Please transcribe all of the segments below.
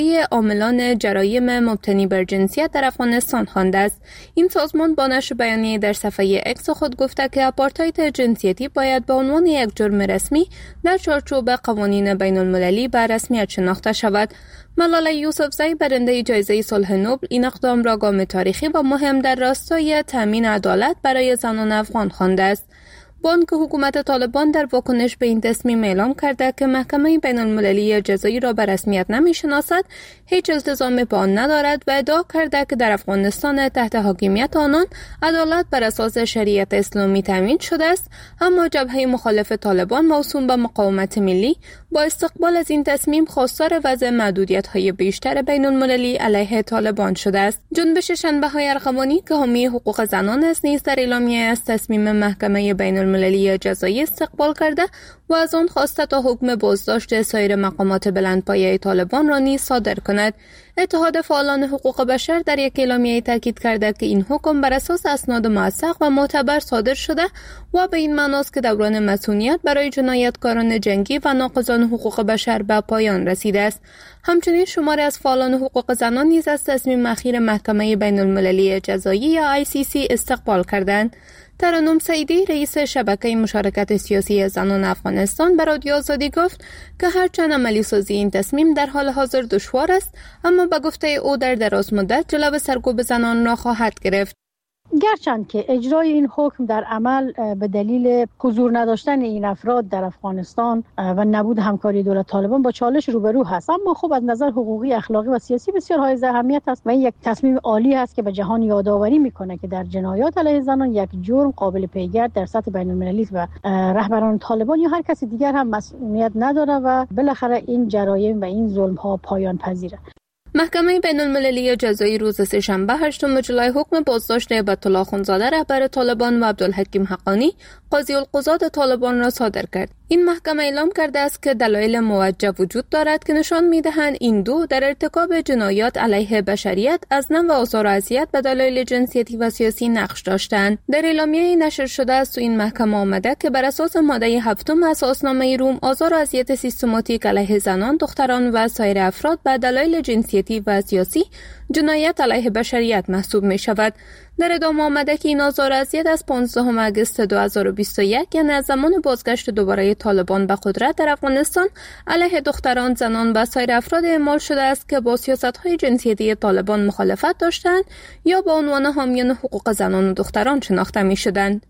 عاملان جرایم مبتنی بر جنسیت در افغانستان خوانده است. این سازمان با نشر بیانیه در صفحه اکس خود گفته که آپارتاید جنسیتی باید به عنوان یک جرم رسمی در چارچوب قوانین بین المللی به رسمیت شناخته شود. ملاله یوسفزئی برنده جایزه صلح نوبل این اقدام را گام تاریخی و مهم در راستای تامین عدالت برای زنان افغان خوانده است. با آنکه حکومت طالبان در واکنش به این تصمیم اعلام کرده که محکمه بین المللی جزایی را به رسمیت نمی‌شناسد، هیچ التزامی به آن ندارد و ادعا کرده که در افغانستان تحت حاکمیت آنان عدالت بر اساس شریعت اسلامی تامین شده است، اما جبهه مخالف طالبان موسوم به مقاومت ملی با استقبال از این تصمیم خواستار وضع محدودیت‌های بیشتر بین المللی علیه طالبان شده است. جنبش شنبه‌های ارغوانی که حامی حقوق زنان است نیز در اعلامیه از تصمیم محکمه بین المللی جزایی استقبال کرده و از آن خواسته تا حکم بازداشت سایر مقامات بلندپایه طالبان را نیز صادر کند. اتحاد فعالان حقوق بشر در یک اعلامیه تاکید کرده که این حکم بر اساس اسناد موثق و معتبر صادر شده و به این معناست که دوران مسئولیت برای جنایتکاران جنگی و ناقضان حقوق بشر به پایان رسیده است. همچنین شماری از فعالان حقوق زنان نیز از تصمیم اخیر محکمه بین المللی جزایی یا ICC استقبال کردند. ترنم سعیدی رئیس شبکه مشارکت سیاسی زنان افغانستان به رادیو آزادی گفت که هرچند عملی سازی این تصمیم در حال حاضر دشوار است، اما به گفته او در دراز مدت جلو سرکوب زنان را خواهد گرفت. گرچند که اجرای این حکم در عمل به دلیل حضور نداشتن این افراد در افغانستان و نبود همکاری دولت طالبان با چالش روبرو هست، اما خب از نظر حقوقی، اخلاقی و سیاسی بسیار حائز اهمیت است و این یک تصمیم عالی است که به جهان یادآوری میکنه که در جنایات علیه زنان یک جرم قابل پیگرد در سطح بین المللی و رهبران طالبان یا هر کسی دیگر هم مسئولیت نداره و بالاخره این جرایم و این ظلم ها پایان پذیره. محکمه بین المللی جزایی روز سه‌شنبه 8 جولای حکم بازداشت هیبت‌الله اخوندزاده رهبر طالبان و عبدالحکیم حقانی قاضی القضات طالبان را صادر کرد. این محکمه اعلام کرده است که دلایل موجه وجود دارد که نشان می‌دهند این دو در ارتکاب جنایات علیه بشریت از نوع آزار و اذیت به دلایل جنسیتی و سیاسی نقش داشتند. در اعلامیه نشر شده است این محکمه آمده که بر اساس ماده 7 اساسنامه روم آزار و اذیت سیستماتیک علیه زنان، دختران و سایر افراد به دلایل جنسیتی و سیاسی جنایت علیه بشریت محسوب می شود. در ادامه آمده که این آزار و اذیت از 15 آگوست 2021 یعنی از زمان بازگشت دوباره طالبان به قدرت در افغانستان علیه دختران، زنان و سایر افراد اعمال شده است که با سیاست‌های جنسیتی طالبان مخالفت داشتند یا به عنوان حامیان حقوق زنان و دختران شناخته می شدند.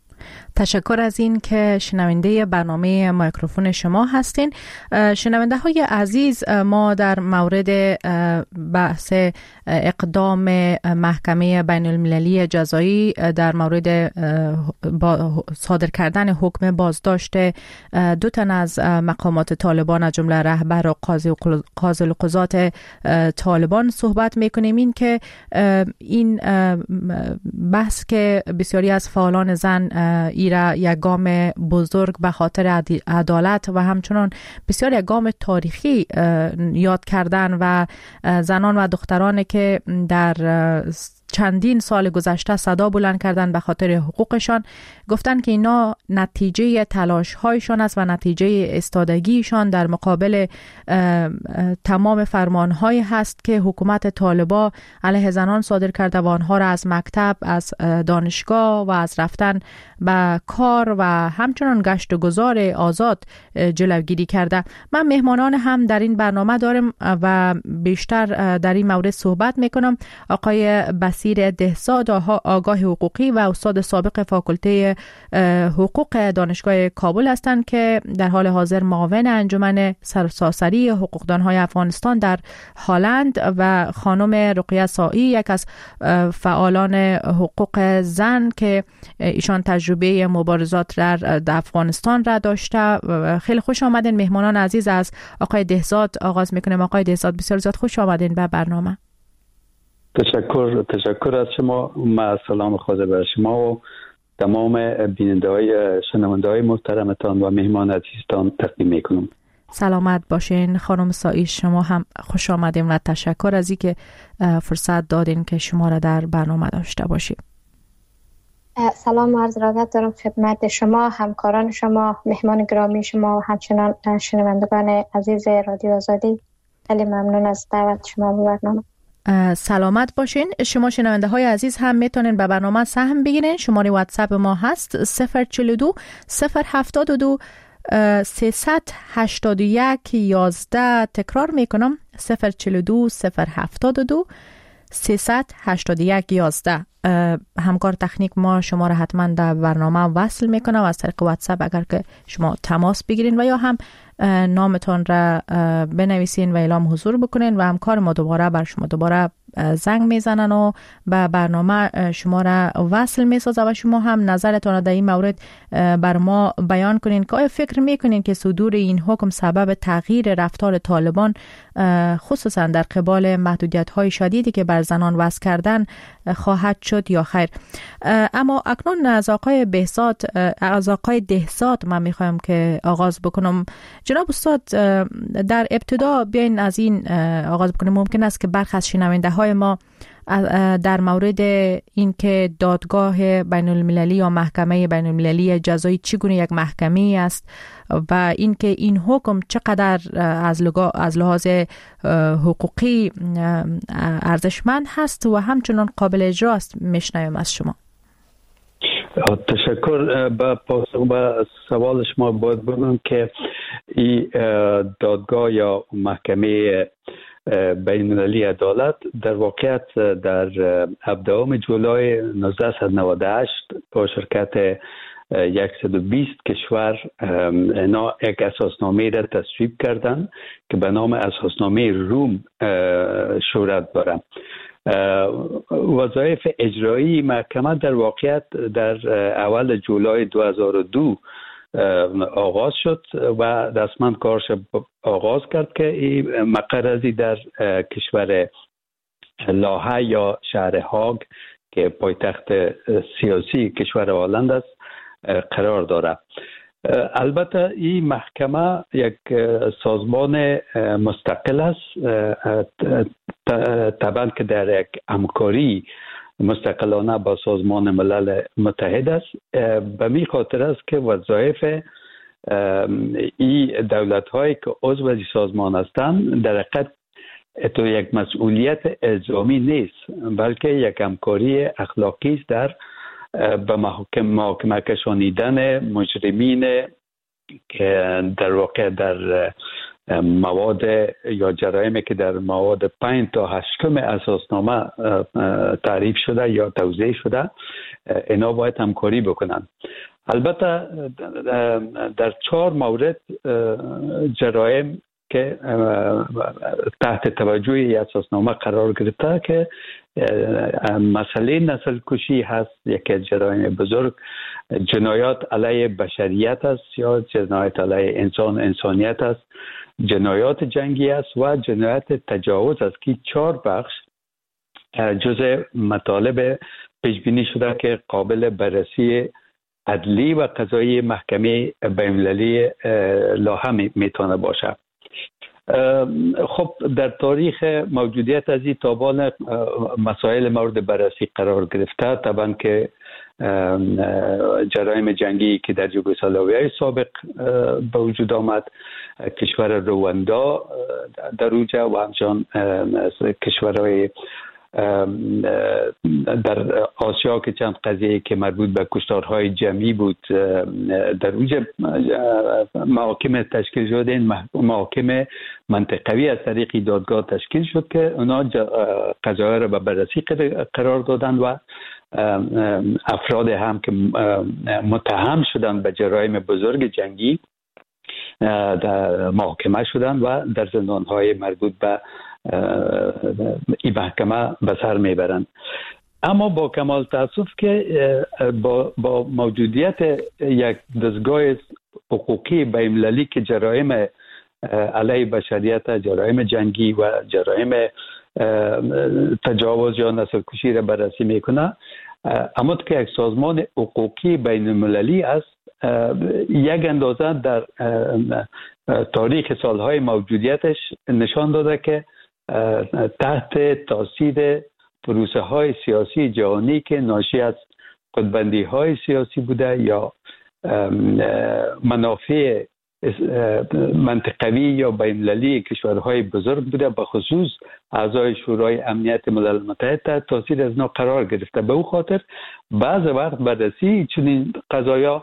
تشکر از این که شنونده برنامه میکروفون شما هستین. شنونده های عزیز، ما در مورد بحث اقدام محکمه بین المللی جزایی در مورد صادر کردن حکم بازداشت 2 تن از مقامات طالبان از جمله رهبر و قاضی القضات طالبان صحبت میکنیم. این که این بحث که بسیاری از فعالان زن ایرا یک گام بزرگ به خاطر عدالت و همچنان بسیار یک گام تاریخی یاد کردن و زنان و دخترانی که در چندین سال گذشته صدا بلند کردن به خاطر حقوقشان، گفتن که اینا نتیجه تلاش هایشان است و نتیجه استادگیشان در مقابل تمام فرمان های هست که حکومت طالبان علیه زنان صادر کرده و آنها را از مکتب، از دانشگاه و از رفتن به کار و همچنان گشت و گذار آزاد جلوگیری کرده. من مهمانان هم در این برنامه دارم و بیشتر در این مورد صحبت میکنم. آقای بصیر دهزاد، آگاه حقوقی و استاد سابق فاکولته حقوق دانشگاه کابل هستند که در حال حاضر معاون انجمن سراسری حقوقدانهای افغانستان در هلند و خانم رقیه سایی، یک از فعالان حقوق زن که ایشان تجربه مبارزات در افغانستان را داشته. خیلی خوش آمدین مهمانان عزیز. از آقای دهزاد آغاز میکنیم. آقای دهزاد، بسیار زیاد خوش آمدین به برنامه. تشکر از شما. ما سلام خود بر شما و تمام بیننده‌های شنونده‌های محترمتان و مهمان عزیزتان تقدیم میکنم. سلامت باشین خانم سایی، شما هم خوش آمدین و تشکر از اینکه فرصت دادین که شما را در برنامه داشته باشیم. سلام و عرض ادب دارم خدمت شما، همکاران شما، مهمان گرامی شما و همچنان شنوندگان عزیز رادیو آزادی. خیلی ممنون از دعوت شما به برنامه. سلامت باشین. شما شنونده های عزیز هم میتونین به برنامه سهم بگیرین. شماره واتساپ ما هست 042 072 381 11. تکرار میکنم 042 072 381 11. همکار تکنیک ما شما را حتما در برنامه وصل میکنه و از طریق واتساپ اگر که شما تماس بگیرین و یا هم نامتون را بنویسین و اعلام حضور بکنین و همکار ما دوباره بر شما دوباره زنگ میزنن و به برنامه شما را وصل میسازه و شما هم نظرتون را در این مورد بر ما بیان کنین که آیا فکر میکنین که صدور این حکم سبب تغییر رفتار طالبان خصوصا در قبال محدودیت های شدیدی که بر زنان وضع کردن خواهد شد یا خیر. اما اکنون از آقای دهزاد من میخوایم که آغاز بکنم. جناب استاد، در ابتدا بیاین از این آغاز بکنیم. ممکن است که برخی از شنونده های ما در مورد این که دادگاه بین المللی یا محکمه بین المللی جزایی چگونه یک محکمه است و این که این حکم چقدر از لحاظ حقوقی ارزشمند هست و همچنان قابل اجرا است میشنویم از شما. تشکر. با پاسخ به سوال شما باید بگم که این دادگاه یا محکمه بین المللی عدالت در واقعیت در 17 جولای 1998 با شرکت 120 کشور اینا یک اساسنامه را تصویب کردند که به نام اساسنامه روم شهرت دارد. وظایف اجرایی محکمه در واقعیت در اول جولای 2002 آغاز شد و رسما کارش آغاز کرد که این مقرری در کشور لاهه یا شهر هاگ که پایتخت سیاسی کشور هلند است قرار دارد. البته این محکمه یک سازمان مستقل است، طبعا که در یک همکاری مستقلانه با سازمان ملل متحد است. به می خاطر است که وظایف این دولت هایی که عضو سازمان هستند در حقیقت تو یک مسئولیت الزامی نیست، بلکه یک همکاری اخلاقی است در به محاکمه کشانیدن مجرمین که در واقع در مواد یا جرایمی که در مواد 5 تا 8 اساسنامه تعریف شده یا توضیح شده اینا باید همکاری بکنن. البته در 4 مورد جرایم که تحت توجه اساسنامه قرار گرفته که مسئله نسل کشی هست، یکی از جرایم بزرگ، جنایات علیه بشریت است یا جنایت علیه انسانیت است، جنایات جنگی است و جنایت تجاوز است که 4 بخش جزء مطالب پیش بینی شده که قابل بررسی عدلی و قضایی محکمه بین‌المللی لاهه میتونه باشه. خب در تاریخ موجودیت از این تابان مسائل مورد بررسی قرار گرفته، طبعا که جرایم جنگی که در یوگسلاویای سابق به وجود آمد، کشور رواندا در اوجه و همچنان کشورهای در آسیا که چند قضیه که مربوط به کشتارهای جمعی بود در اوج محاکم تشکیل شد. این محاکم منطقوی از طریق دادگاه تشکیل شد که اونا قضایا را به بررسی قرار دادن و افراد هم که متهم شدن به جرایم بزرگ جنگی محاکمه شدن و در زندانهای مربوط به این محکمه به سر میبرند. اما با کمال تاسف که با موجودیت یک دستگاه حقوقی بین‌المللی که جرایم علیه بشریت، جرایم جنگی و جرایم تجاوز یا نسل کشی را بررسی میکنه، اما که یک سازمان حقوقی بین‌المللی است، یک اندازه در تاریخ سالهای موجودیتش نشان داده که تحت تاثیر پروسه های سیاسی جهانی که ناشی از خودبندی های سیاسی بوده یا منافع منطقوی یا بین‌المللی کشورهای بزرگ بوده، به خصوص اعضای شورای امنیت ملل متحد تحت تاثیر از اینا قرار گرفته. به او خاطر بعض وقت بررسی چنین قضایا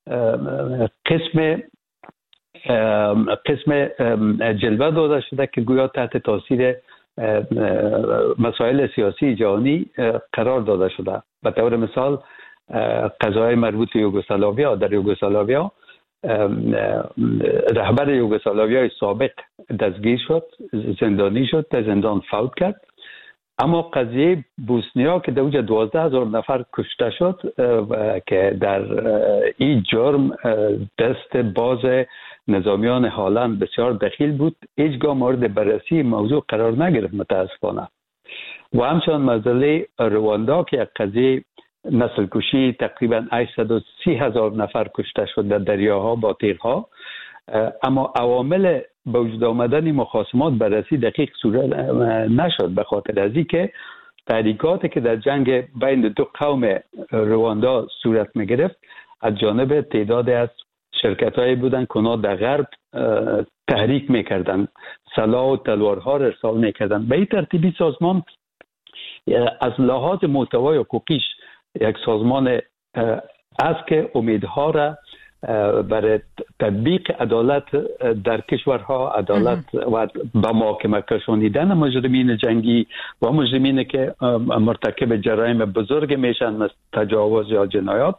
قسم جلوه داده شده که گویا تحت تاثیر مسائل سیاسی جهانی قرار داده شده. به طور مثال قضای مربوط به یوگسلاویا، در یوگسلاویا رهبر یوگسلاویای سابق دستگیر شد، زندانی شد، در زندان فوت کرد. اما قضیه بوسنیا که در اونجا 12,000 نفر کشته شد که در این جرم دست باز نظامیان هالند بسیار دخیل بود، هیچگاه مورد بررسی موضوع قرار نگرفت متاسفانه. و همچنان مسئله رواندا که یک قضیه نسل کشی تقریبا 830,000 نفر کشته شد در دریاها با تیرها، اما عوامل به وجود آمدن مخاصمات بررسی دقیق صورت نشد، به خاطر از اینکه تحریکاتی که در جنگ بین دو قوم رواندا صورت می گرفت از جانب تعدادی از شرکت‌هایی بودن که اونا در غرب تحریک می‌کردن، سلاح و تلوارها ارسال می‌کردن. به این ترتیبی سازمان از لحاظ محتوای حقوقیش یک سازمان است که امیدها را برای تطبیق عدالت در کشورها، عدالت و به محاکمه کشانیدن مجرمین جنگی و مجرمین که مرتکب جرایم بزرگ میشن مثل تجاوز یا جنایات،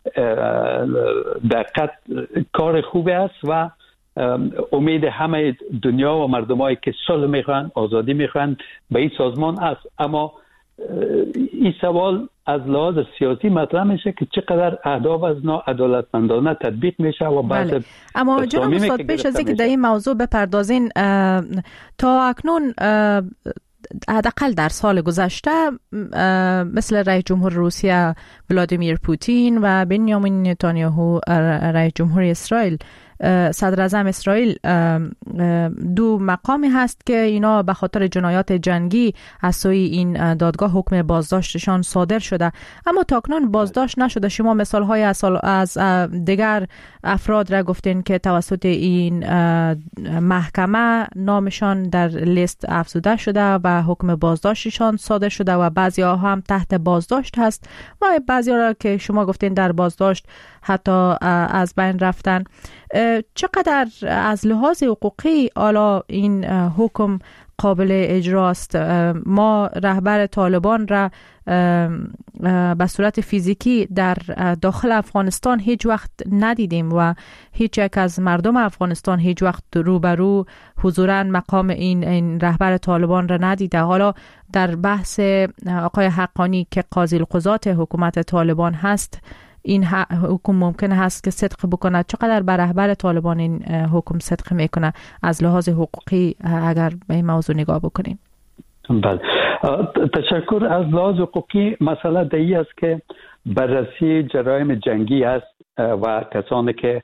دقیق کار خوبی است و امید همه دنیا و مردمایی که صلح میخوان، آزادی میخوان به این سازمان است. اما این سوال از لحاظ سیاسی مطرح میشه که چقدر اهداف از ناعدالتمندانه تطبیق میشه و بعض اما جناب استاد پیش از اینکه در این موضوع بپردازین، تا اکنون حداقل در سال گذشته مثل رئیس جمهور روسیه ولادیمیر پوتین و بنیامین نتانیاهو رئیس جمهور اسرائیل، صدر اعظم اسرائیل، دو مقامی هست که اینا به خاطر جنایات جنگی از سوی این دادگاه حکم بازداشتشان صادر شده، اما تاکنون بازداشت نشده. شما مثال های از دیگر افراد را گفتین که توسط این محکمه نامشان در لیست افزوده شده و حکم بازداشتشان صادر شده و بعضی ها هم تحت بازداشت هست و بعضی ها را که شما گفتین در بازداشت حتی از بین رفتن. چقدر از لحاظ حقوقی حالا این حکم قابل اجراست؟ ما رهبر طالبان را به صورت فیزیکی در داخل افغانستان هیچ وقت ندیدیم و هیچ یک از مردم افغانستان هیچ وقت روبرو حضوراً مقام این رهبر طالبان را ندیده. حالا در بحث آقای حقانی که قاضی القضات حکومت طالبان هست، این حکم ممکن هست که صدق بکنه؟ چقدر بر رهبر طالبان این حکم صدق میکنه از لحاظ حقوقی اگر به این موضوع نگاه بکنیم؟ بله، تشکر. از لحاظ حقوقی مسئله دایی است که بررسی جرایم جنگی است و کسانی که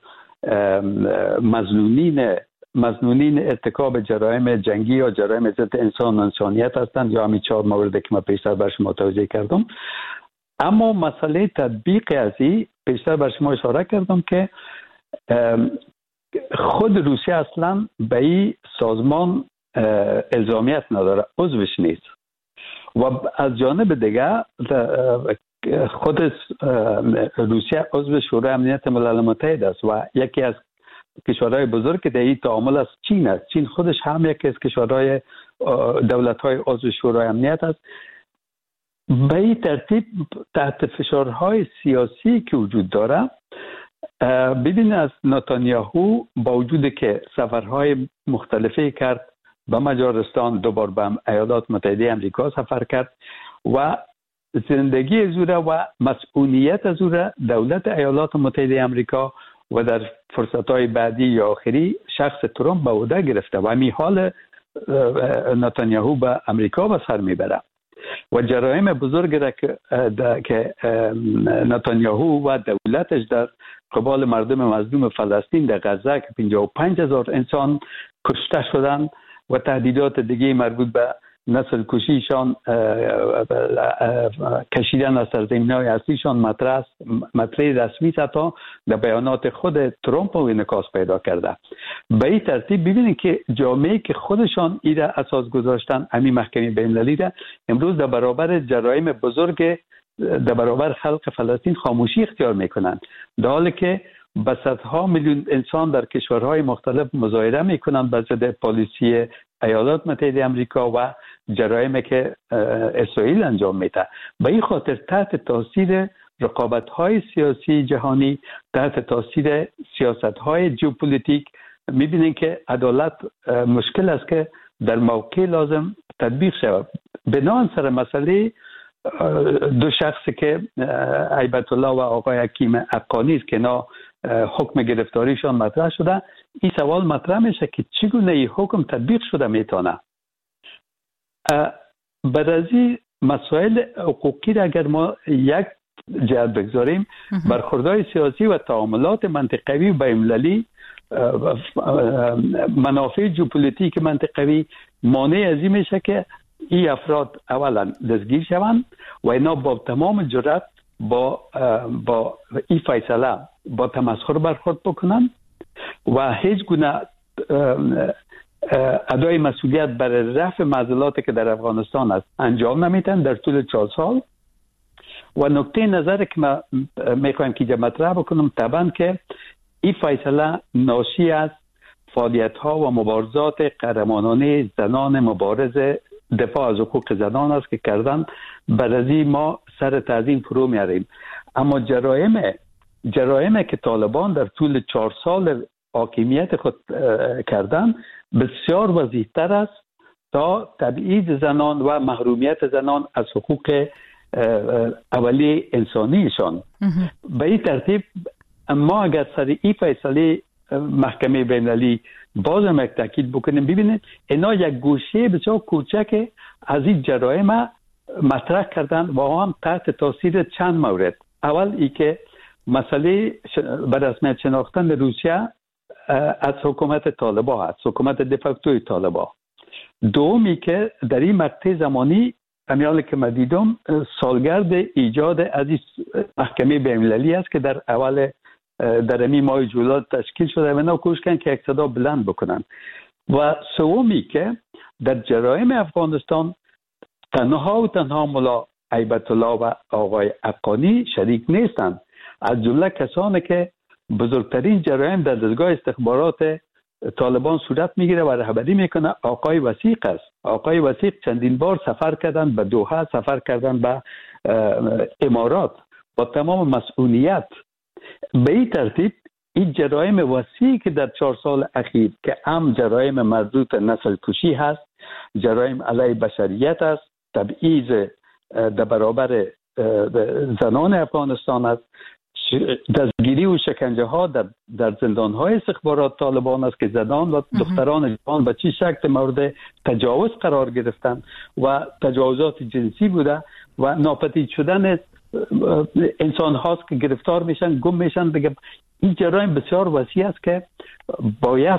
مظنونین ارتکاب جرایم جنگی یا جرایم ضد انسان و انسانیت هستند، یا همین 4 موردی که من پیشتر بر شما توضیح کردم. اما مسئله تطبیق از این پیشتر بر شما اشاره کردم که خود روسیه اصلا به این سازمان الزامیت نداره، عضوش نیست. و از جانب دیگه خود روسیه عضو شورای امنیت ملل متحد است و یکی از کشورهای بزرگ که در این تعامل است چین است. چین خودش هم یکی از کشورهای دولت‌های عضو شورای امنیت است. به این ترتیب تحت فشارهای سیاسی که وجود داره، ببین از نتانیاهو با وجود که سفرهای مختلفی کرد به مجارستان، دوبار به ایالات متحده آمریکا سفر کرد و زندگی از او و مسئولیت از او دولت ایالات متحده آمریکا و در فرصتهای بعدی یا آخری شخص ترامپ به عهده گرفته و همین حال نتانیاهو به آمریکا به سر میبره و جرایم بزرگ را که نتانیاهو و دولتش در قبال مردم مظلوم فلسطین در غزه که 55,000 انسان کشته شدند و تهدیدات دیگه مربوط به نسل کشیشان، کشیدن از سرزمین‌های اصلیشان مطرح رسمی تا در بیانات خود ترامپ انعکاس پیدا کرده. به این ترتیب ببینید که جامعه که خودشان ایره اساس گذاشتن، همین محکمه بین‌المللی را امروز در برابر جرایم بزرگ در برابر خلق فلسطین خاموشی اختیار میکنند، در حالی که به صدها میلیون انسان در کشورهای مختلف مظاهره میکنند به ضد پالیسی ایالات متحده آمریکا و جرایمی که اسرائیل انجام میده. به این خاطر تحت تاثیر رقابت‌های سیاسی جهانی، تحت تاثیر سیاست‌های ژئوپلیتیک می‌بینیم که عدالت مشکل است که در موقع لازم تطبیق شود. بنابراین سر مسئله دو شخصی که هیبت الله و آقای حکیم حقانی است که اینا حکم گرفتاریشان مطرح شده، این سوال مطرح میشه که چگونه این حکم تطبیق شده میتونه. بعد از این مسائل حقوقی را اگر ما یک جهت بگذاریم، برخوردهای سیاسی و تعاملات منطقوی و بین‌المللی، منافع ژئوپلیتیک منطقوی مانع از این میشه که این افراد اولا دستگیر شوند و اینا با تمام جرأت با این فیصله با تمسخر برخورد بکنن و هیچ گونه ادای مسئولیت برای رفع معضلاتی که در افغانستان است انجام نمیدن در طول 4 سال. و نکته نظری که ما میخوایم که مطرح بکنم طبعا که این فیصله ناشی از فعالیت ها و مبارزات قهرمانانه زنان مبارز دفاع از حقوق زنان است که کردن. برای ما سر تعظیم فرو میاریم، اما جرایم که طالبان در طول 4 سال حاکمیت خود کردن بسیار وضیح‌تر است تا تبعید زنان و محرومیت زنان از حقوق اولیه انسانیشان. به این ترتیب ما اگر سر این فیصله محکمه بین‌المللی بازم یک تاکید بکنیم، ببینید اینا یک گوشه بسیار کوچک از این جرایم مطرح کردن و هم تحت تاثیر چند مورد. اول ای که مسئله به رسمیت شناختن روسیه از حکومت طالبان هست، حکومت دفاکتوی طالبان. دومی که در این مقطع زمانی امیال که من دیدم سالگرد ایجاد از محکمه بین‌المللی است که در اول در امی ماه جولای تشکیل شده و اینا کوشش کردن که یک صدا بلند بکنن. و سومی که در جرایم افغانستان تنها ملا هیبت الله و آقای حقانی شریک نیستند، از جمله کسانی که بزرگترین جرایم در دستگاه استخبارات طالبان صورت میگیره و رهبری میکنه آقای وثیق است. آقای وثیق چندین بار سفر کردن به دوحه، سفر کردن به امارات با تمام مسئولیت. به این ترتیب این جرایم وسیعی که در 4 سال اخیر که هم جرایم مربوط نسل کشی هست، جرایم علیه بشریت است، تبعیض در برابر زنان افغانستان است، دستگیری و شکنجه ها در زندان های استخبارات طالبان است که زنان و دختران جوان به چه شکل مورد تجاوز قرار گرفتن و تجاوزات جنسی بوده و ناپدید شدن انسان هاست که گرفتار میشن، گم میشن. دیگه این جرایم بسیار وسیع است که باید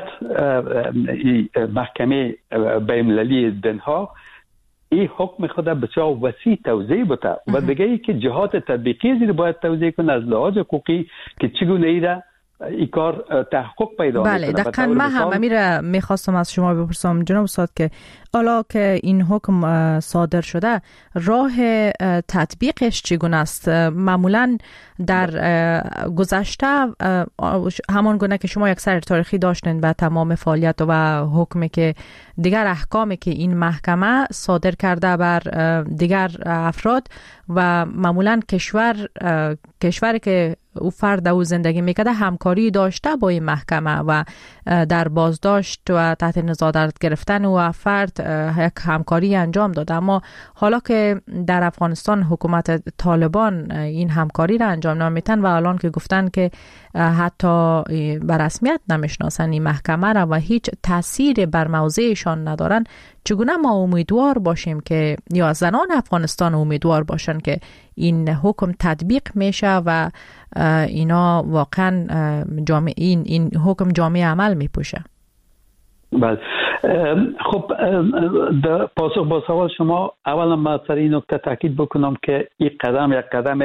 محکمه بین‌المللی دنها این حکم خود بسیار وسیع توضیح بده و دیگه ای که جهات تطبیقی زیر باید توضیح کنه از لحاظ حقوقی که چگونه این کار تحقق پیدا میکنه. بله، دقیقاً من هم امیر میخواستم از شما بپرسم جناب استاد که حالا که این حکم صادر شده راه تطبیقش چگونه است؟ معمولا در گذشته همان گونه که شما یک سر تاریخی داشتین و تمام فعالیت و حکمی که دیگر احکامی که این محکمه صادر کرده بر دیگر افراد و معمولا کشوری که او فرد او زندگی میکرده همکاری داشته با این محکمه و در بازداشت و تحت نظارت گرفتن و فرد یک همکاری انجام داده. اما حالا که در افغانستان حکومت طالبان این همکاری را انجام نمیتن و الان که گفتن که حتی به رسمیت نمیشناسن این محکمه را و هیچ تأثیر بر موضعشان ندارن، چگونه ما امیدوار باشیم که یا زنان افغانستان امیدوار باشن که این حکم تطبیق میشه و اینا واقعا این حکم جامعه عمل میپوشه؟ بله، خب در پاسخ با سوال شما، اولا من سر این نکته تاکید بکنم که این قدم یک قدم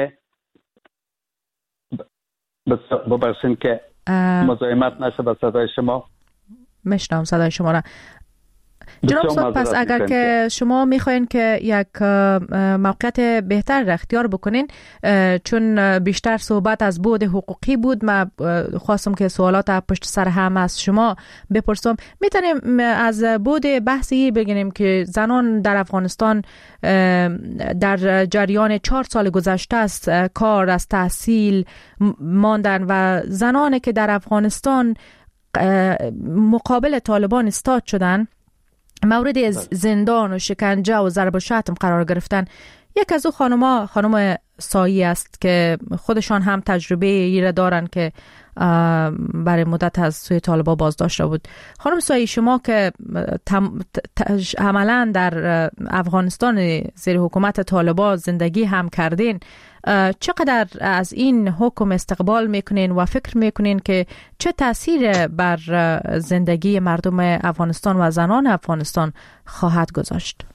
ببخشید که مزاحمت نشه به صدای شما. میشنم صدای شما را. جناب استاد، پس اگر که شما میخواین که یک موقعیت بهتر را اختیار بکنین، چون بیشتر صحبت از بعد حقوقی بود، من خواستم که سوالات پشت سر هم از شما بپرسم. میتونیم از بعد بحثی بگیم که زنان در افغانستان در جریان 4 سال گذشته است کار از تحصیل ماندن و زنانی که در افغانستان مقابل طالبان استاد شدن، مورد زندان و شکنجه و ضرب و شتم قرار گرفتن. یک از او خانم سایی است که خودشان هم تجربه ای را دارن که برای مدت از سوی طالبان بازداشت بود. خانم سایی، شما که عملا در افغانستان زیر حکومت طالبان زندگی هم کردین، چقدر از این حکم استقبال میکنین و فکر میکنین که چه تأثیر بر زندگی مردم افغانستان و زنان افغانستان خواهد گذاشت؟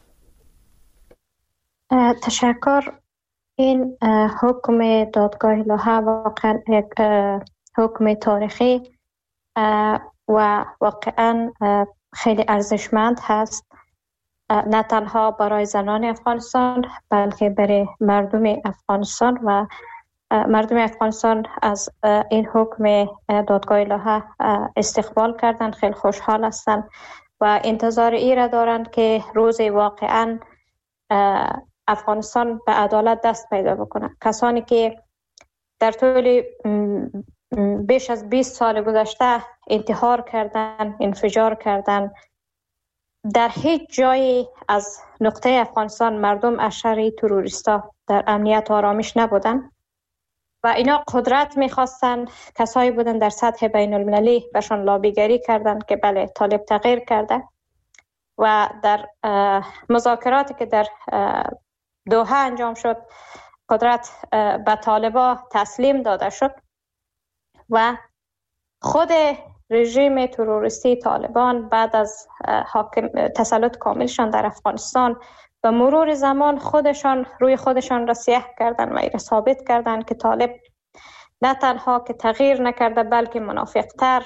تشکر. این حکم دادگاه لاهه واقعا یک حکم تاریخی و واقعا خیلی ارزشمند هست، نه تنها برای زنان افغانستان بلکه برای مردم افغانستان. و مردم افغانستان از این حکم دادگاه لاهه استقبال کردن، خیلی خوشحال هستند و انتظار ای را دارند که روزی واقعا افغانستان به عدالت دست پیدا بکنه. کسانی که در طول بیش از 20 سال گذشته انتحار کردن، انفجار کردن، در هیچ جایی از نقطه افغانستان مردم اشراری تروریستا در امنیت و آرامش نبودن و اینا قدرت میخواستن. کسایی بودن در سطح بین المللی برشان لابیگری کردن که بله طالب تغییر کرده و در مذاکراتی که در دوحه انجام شد قدرت به طالبا تسلیم داده شد و خود رژیم تروریستی طالبان بعد از تسلط کاملشان در افغانستان به مرور زمان روی خودشان را سیاه کردن و ایره ثابت کردن که طالب نه تنها که تغییر نکرده بلکه منافقتر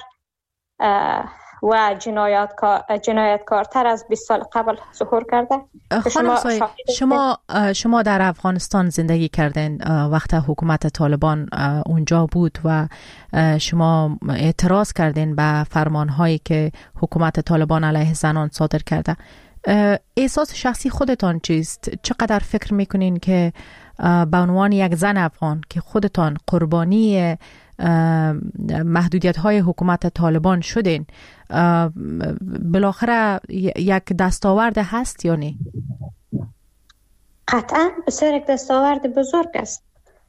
و جنایتکارتر از 20 سال قبل ظهور کرده. خانم سایی، شما در افغانستان زندگی کردین وقت حکومت طالبان اونجا بود و شما اعتراض کردین به فرمانهایی که حکومت طالبان علیه زنان صادر کرده. احساس شخصی خودتان چیست؟ چقدر فکر میکنین که به عنوان یک زن افغان که خودتان قربانی محدودیت های حکومت طالبان شدین، بالاخره یک دستاورد هست یا نه؟ قطعا بسیار یک دستاورد بزرگ است.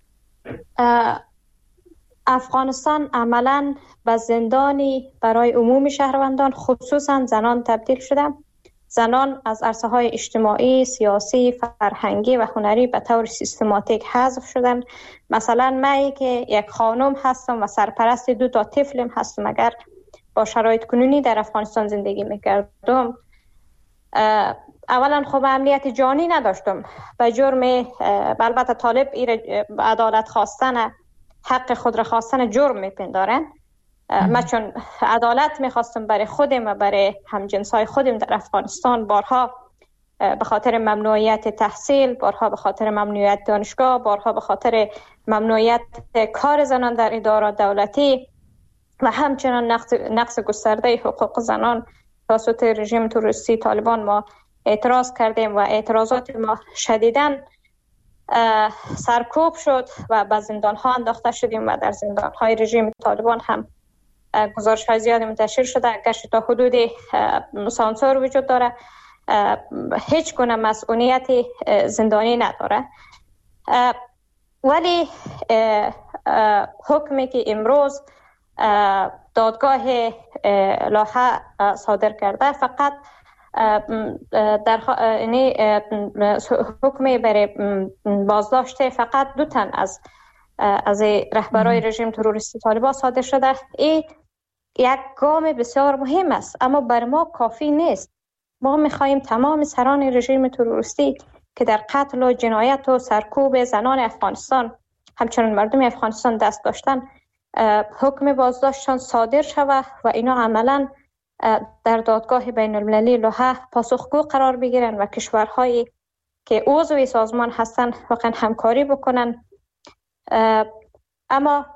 افغانستان عملاً به زندانی برای عموم شهروندان خصوصا زنان تبدیل شده. زنان از عرصه‌های اجتماعی، سیاسی، فرهنگی و هنری به طور سیستماتیک حذف شدن. مثلا من که یک خانم هستم و سرپرست 2 طفلم هستم، اگر با شرایط کنونی در افغانستان زندگی میکردم، اولا خب امنیت جانی نداشتم. به جرم البته طالب عدالت خواستن، حق خود را خواستن جرم میپندارن. من چون عدالت میخواستم برای خودم و برای همجنسای خودم در افغانستان، بارها به خاطر ممنوعیت تحصیل، بارها به خاطر ممنوعیت دانشگاه، بارها به خاطر ممنوعیت کار زنان در ادارات دولتی و همچنان نقض گسترده حقوق زنان توسط رژیم تروریستی طالبان ما اعتراض کردیم و اعتراضات ما شدیداً سرکوب شد و به زندان ها انداخته شدیم و در زندان های رژیم طالبان هم گزارش های زیادی منتشر شده. گرچه تا حدودی سانسور وجود داره، هیچ گونه مسئولیت زندانی نداره. ولی حکمی که امروز دادگاه لاهه صادر کرده فقط در حکمی برای بازداشت فقط 2 تن از رهبرای رژیم تروریستی طالبان صادر شده. این یک گام بسیار مهم است، اما بر ما کافی نیست. ما می‌خواهیم تمام سران رژیم تروریستی که در قتل و جنایت و سرکوب زنان افغانستان همچنان مردم افغانستان دست داشتن حکم بازداشتشان صادر شود و اینا عملاً در دادگاه بین المللی لوحه پاسخگو قرار بگیرن و کشورهایی که عضو سازمان هستن واقعا همکاری بکنن. اما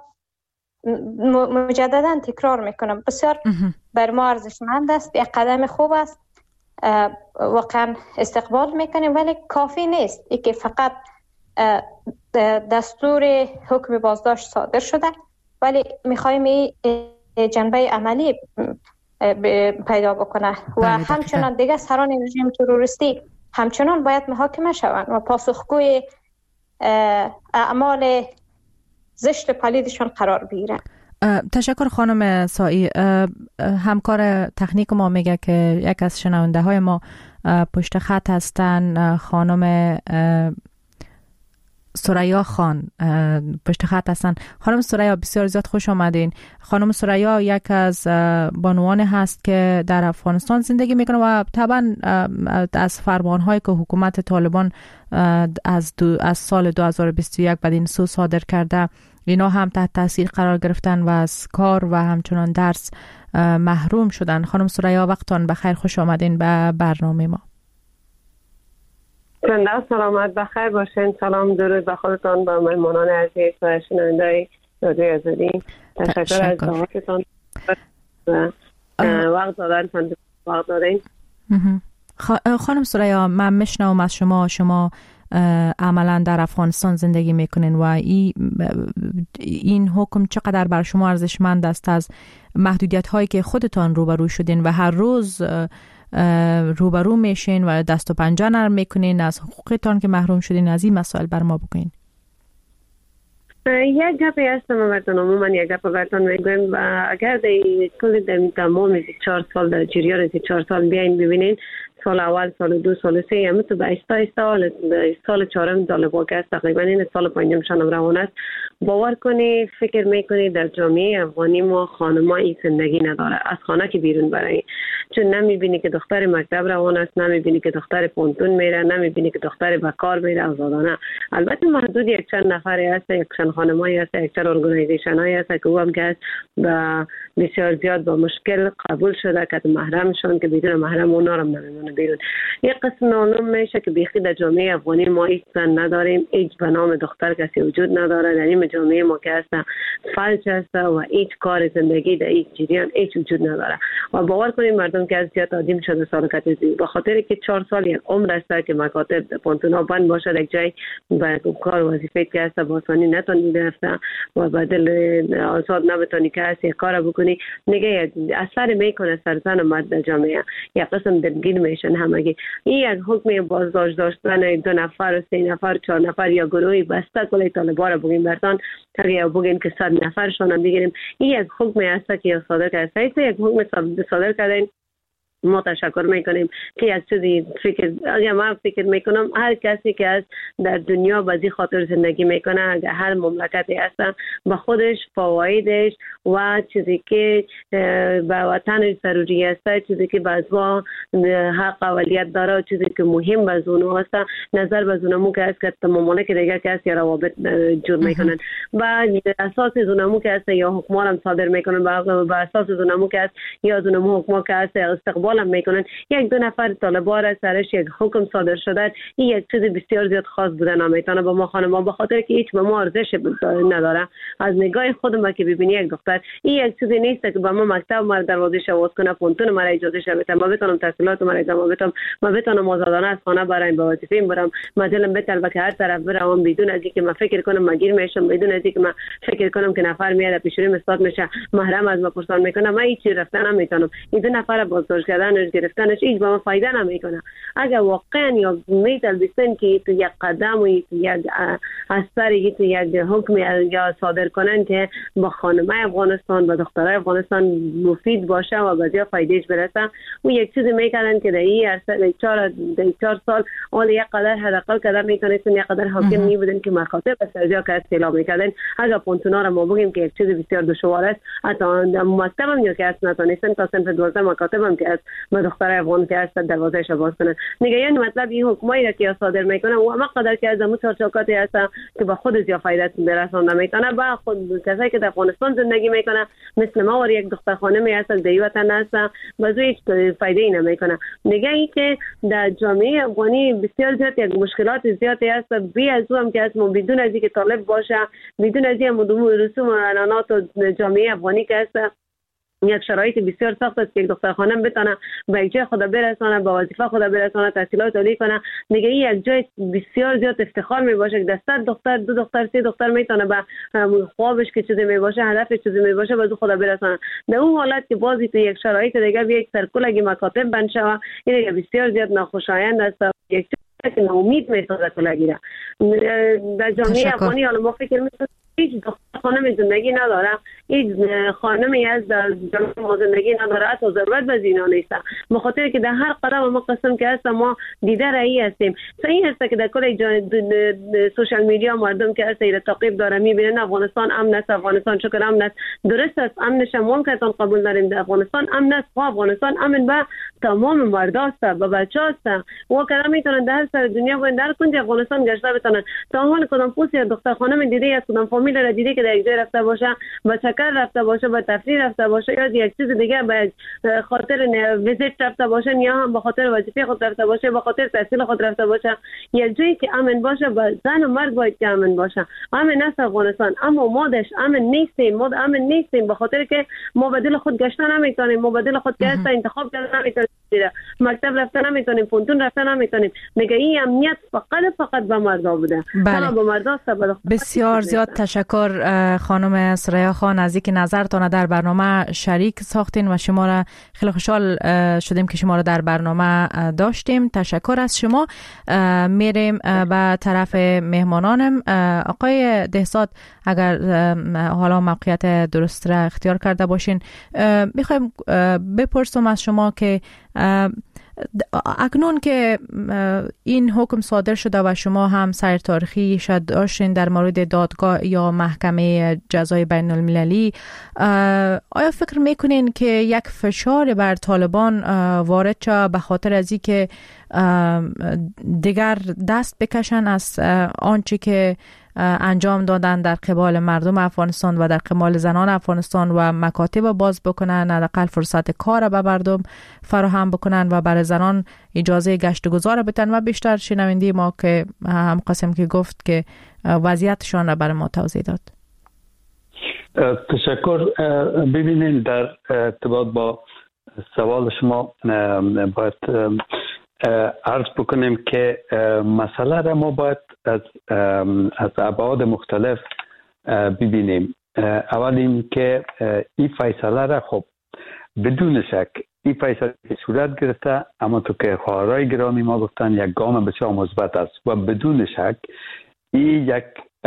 مجددا تکرار میکنم بسیار بر ما ارزشمند است، یک قدم خوب است، واقعا استقبال میکنیم، ولی کافی نیست. ای که فقط دستور حکم بازداشت صادر شده، ولی میخوایم این جنبه عملی پیدا بکنه و همچنان دیگه سران رژیم تروریستی همچنان باید محاکمه شوند و پاسخگوی اعمال زشت پلیدشان قرار بگیرن. تشکر خانم سایی. همکار تکنیک ما میگه که یک از شنونده های ما پشت خط هستن، خانم سریا خان پشت خط هستن. خانم سریا بسیار زیاد خوش آمدین. خانم سریا یک از بانوان هست که در افغانستان زندگی میکنه و طبعا از فرمانهایی که حکومت طالبان از سال 2021 بعد این سو صادر کرده اینا هم تحت تاثیر قرار گرفتن و از کار و همچنان درس محروم شدن. خانم سریا وقتان بخیر، خوش آمدین به برنامه ما. سلامت بخیر باشین. سلام درود به خودتان، به مهمانان عزیز و شنونده‌های رادیو آزادی. تشکر از دعوتتان و وقت دادین. خانم سریا، من میشنوم از شما عملا در افغانستان زندگی میکنین و این حکم چقدر بر شما ارزشمند است از محدودیت هایی که خودتان روبرو شدین و هر روز روبرو میشین و دست و پنجه نرم میکنین از حقوقتان که محروم شدین. از این مسائل بر ما بگوین. یک گپی هست عموما یک گپ براتون میگویم و اگر در کل تمام 4 سال در جریان 4 سال بیاین ببینین، سال اول، سال دو، سال سه، همه تو به ایستا سال چهارم طالبان که است، تقریبا این سال پنجم شان روان است. باور کنی فکر میکنی در جامعه افغانی ما خانم‌ها این زندگی نداره، از خانه که بیرون برای، چون نمیبینی که دختر مکتب روان است، نمیبینی که دختر پونتون میره، نمیبینی که دختر به کار میره آزادانه. البته محدود یک چند نفری هست، یک چند خانمایی هست، یک چند ارگانایزیشن هایی هست که هم که با بسیار زیاد با مشکل قبول شده که محرمشون که بدون محرم اونا رو نمیمونه بیرون. یک قسم معلوم میشه که بیخی در جامعه افغانی ما هیچ زن نداریم، هیچ به نام دختر کسی وجود نداره. در این جامعه ما که هست فلج هست و هیچ کار زندگی در هیچ جریان هیچ وجود نداره و باور کنیم مردم که از زیاد عادیم شده سالکت به خاطر که 4 سال یک عمر است که مکاتب پونتونا بند باشه، یک جای به کار وظیفه که هست با آسانی نتونی رفته و بدل آزاد نبتونی که هست یک کار بکنی، نگه اثر میکنه سر زن و مرد در جامعه. یک قسم دلگیر میشن همگی. این یک حکم بازداشت داشتن 2 نفر و 3 نفر 4 نفر یا گروهی بسته کل طالبان رو بگیم برتان اگر بگیم که 100 نفرشون هم بگیریم، این یک حکم است که صادر کرده. یک حکم صادر کردن. ما تشکر میکنیم که یک چیزی اگر من فکر میکنم هر کسی که از در دنیا بازی خاطر زندگی میکنه، اگر هر مملکتی هست با خودش فوایدش و چیزی که به وطن ضروری است، چیزی که بعضا حق اولیت داره، چیزی که مهم باز اونو هست، نظر باز اونمو که است که تمامونه که دیگه کسی روابط جور میکنن و اساس اونمو که است یا حکم هم صادر میکنن با اساس اونمو که است یا اونمو حکم که است استقبال میکنن. 1-2 نفر طالبان را سرش یک حکم صادر شده، این یک چیز بسیار زیاد خاص بوده نمیتونه با ما خانم‌ها، به خاطر که هیچ به ما ارزش نداره. از نگاه خودم که ببینی یک دختر، این یک چیزی نیست که با ما مکتب ما دروازه شواز کنه، پونتون ما اجازه شده، ما بتونم تحصیلات ما ادامه بدم، ما بتونم آزادانه از خانه برایم به وظیفه برم، مثلا بتل که هر طرف برم بدون از اینکه من فکر کنم ما گیر میشم، بدون از اینکه من فکر کنم که نفر میاد پیشروی استاد میشه محرم از ما پرسان میکنه، ما هیچ رفتن نمیتونم. این 2 نفر بازداشت کردنش گرفتنش هیچ به ما فایده نمیکنه. اگر واقعا یا میتلبسن که تو یک قدم و یک اثر یک حکم یا صادر کنن که با خانمه افغانستان با دخترای افغانستان مفید باشه و بازی فایدهش برسه، اون یک چیزی میکنن که در این 4 سال اول یک قدر حداقل کدر میتونستن یک قدر حاکم می بودن که مکاتب سرجا که استعلام میکردن. اگر پونتونا را ما بگیم که یک چیز بسیار دشوار است، حتی مکتب هم یا که است نتونستن تا صنف 12 مکاتب هم که است با دخترای افغان که است دروازه‌اش باز کنن. نگاه مطلب این حکمایی را که صادر میکنن و ما قدر که از مو چارچوکاتی هست که با خود زیاد فایده برسونده میتونه با خود کسایی که در افغانستان زندگی میکنه مثل ما و یک دختر خانمی هست در وطن هست باز هیچ فایده ای نمیکنه. نگاه ای که در جامعه افغانی بسیار زیاد یک مشکلات زیادی هست، بی از هم که اسمو بدون از اینکه طالب باشه، بدون از این رسوم و اعلانات جامعه افغانی که هست یک شرایط بسیار سخت است که یک دختر خانم بتونه به یک جای خود برسونه، به وظیفه خود برسونه، تحصیلات عالی کنه. دیگه این یک جای بسیار زیاد افتخار می باشه که 100 دختر 2 دختر 3 دختر میتونه به خوابش که چیزی می باشه، هدف چیزی می باشه به خود برسونه. در اون حالت که بازی تو یک شرایط دیگه یک سرکولگی مکاتب بند شوه، این بسیار زیاد ناخوشایند است، یک که ناامید میسازه کلگی را در جامعه افغانی. حالا ما فکر میکنم هیچ دختر خانم زندگی نداره، هیچ خانمی از در جامعه زندگی نداره، حتی ضرورت به زینا نیست، به خاطر که در هر قدم ما قسم که هست ما دیده رایی هستیم. صحیح هست که در کل سوشال میدیا مردم که هست ایره تعقیب داره میبینن افغانستان امن است، افغانستان چقدر امن است. درست است، امنش هم که تون قبول داریم، در افغانستان امن است، افغانستان امن به تمام مرداست، به بچه‌هاست و کلام میتونن در سر دنیا و در کنج افغانستان گشته بتونن. تمام کدام پوسی دختر خانم دیده یا کدام فامیل را دیده که در یک جای رفته باشه، با چکر رفته باشه، با تفریح رفته باشه یا یک چیز دیگه به خاطر ویزیت رفته باشه یا هم به خاطر وظیفه خود رفته باشه، به خاطر تحصیل خود رفته باشه، یک جایی که امن باشه با زن و مرد باید که امن باشه. امن است افغانستان، اما ما داش امن نیستیم، ما امن نیستیم به خاطر که ما بدل خود گشتن نمیتونیم، ما بدل خود گشت انتخاب کردن نمیتونیم، مکتب رفتن نمیتونیم، پونتون رفتن نمیتونیم. میگه این امنیت فقط به مردا بوده. بله. به مردا بسیار زیاد تشکر خانم سریا خان از اینکه نظرتان در برنامه شریک ساختین و شما را خیلی خوشحال شدیم که شما را در برنامه داشتیم. تشکر از شما. میریم به طرف مهمانانم. آقای دهساد اگر حالا موقعیت درست را اختیار کرده باشین، میخوایم بپرسم از شما که اکنون که این حکم صادر شده و شما هم سیر تاریخی شد داشتین در مورد دادگاه یا محکمه جزای بین المللی، آیا فکر میکنین که یک فشار بر طالبان وارد شد به خاطر از این که دیگر دست بکشن از آنچه که انجام دادن در قبال مردم افغانستان و در قبال زنان افغانستان و مکاتب باز بکنن، حداقل فرصت کار به مردم فراهم بکنن و برای زنان اجازه گشت و گذار بدن و بیشتر شنونده ما که هم قاسم که گفت که وضعیتشان را برای ما توضیح داد. تشکر. ببینید در ارتباط با سوال شما باید عرض بکنیم که مسئله را ما باید از ابعاد مختلف ببینیم. اول این که این فیصله را خب بدون شک این فیصله صورت گرفته، اما تو که خواهرای گرامی ما گفتن یک گام بسیار مثبت است و بدون شک این یک